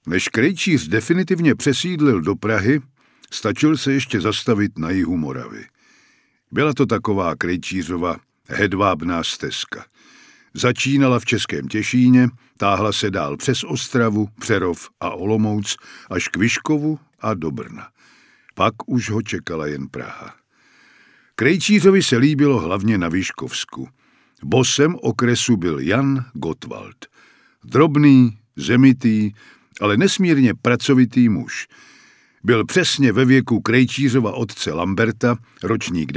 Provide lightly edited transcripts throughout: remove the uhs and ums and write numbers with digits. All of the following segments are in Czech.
Než Krejčíř definitivně přesídlil do Prahy, stačil se ještě zastavit na jihu Moravy. Byla to taková Krejčířova hedvábná stezka. Začínala v Českém Těšíně, táhla se dál přes Ostravu, Přerov a Olomouc až k Vyškovu a do Brna. Pak už ho čekala jen Praha. Krejčířovi se líbilo hlavně na Vyškovsku. Bosem okresu byl Jan Gottwald. Drobný, zemitý, ale nesmírně pracovitý muž. Byl přesně ve věku Krejčířova otce Lamberta, ročník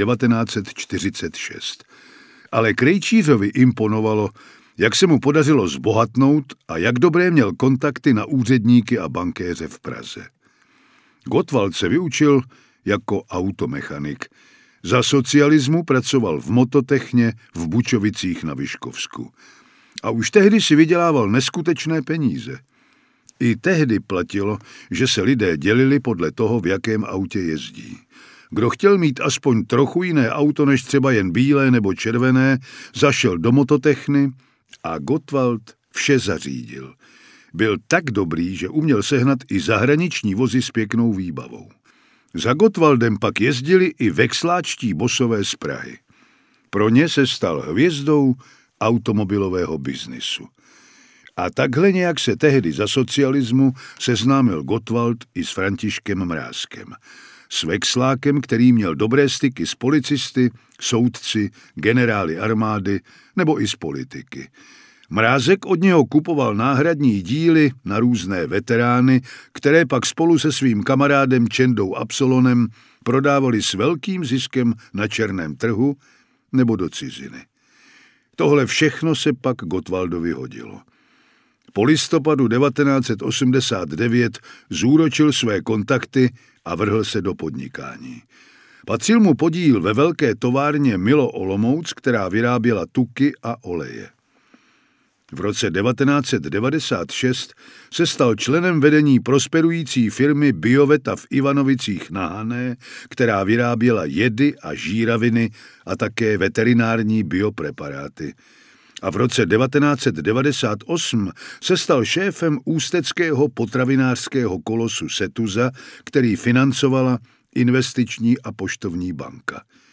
1946. Ale Krejčířovi imponovalo, jak se mu podařilo zbohatnout a jak dobré měl kontakty na úředníky a bankéře v Praze. Gottwald se vyučil jako automechanik. Za socialismu pracoval v Mototechně v Bučovicích na Vyškovsku. A už tehdy si vydělával neskutečné peníze. I tehdy platilo, že se lidé dělili podle toho, v jakém autě jezdí. Kdo chtěl mít aspoň trochu jiné auto než třeba jen bílé nebo červené, zašel do Mototechny a Gottwald vše zařídil. Byl tak dobrý, že uměl sehnat i zahraniční vozy s pěknou výbavou. Za Gottwaldem pak jezdili i veksláčtí bosové z Prahy. Pro ně se stal hvězdou automobilového biznisu. A takhle nějak se tehdy za socialismu seznámil Gottwald i s Františkem Mrázkem. S vekslákem, který měl dobré styky s policisty, soudci, generály armády nebo i s politiky. Mrázek od něho kupoval náhradní díly na různé veterány, které pak spolu se svým kamarádem Čendou Absolonem prodávali s velkým ziskem na černém trhu nebo do ciziny. Tohle všechno se pak Gottwaldovi hodilo. Po listopadu 1989 zúročil své kontakty a vrhl se do podnikání. Patřil mu podíl ve velké továrně Milo Olomouc, která vyráběla tuky a oleje. V roce 1996 se stal členem vedení prosperující firmy Bioveta v Ivanovicích na Hané, která vyráběla jedy a žíraviny a také veterinární biopreparáty. A v roce 1998 se stal šéfem ústeckého potravinářského kolosu Setuza, který financovala Investiční a poštovní banka.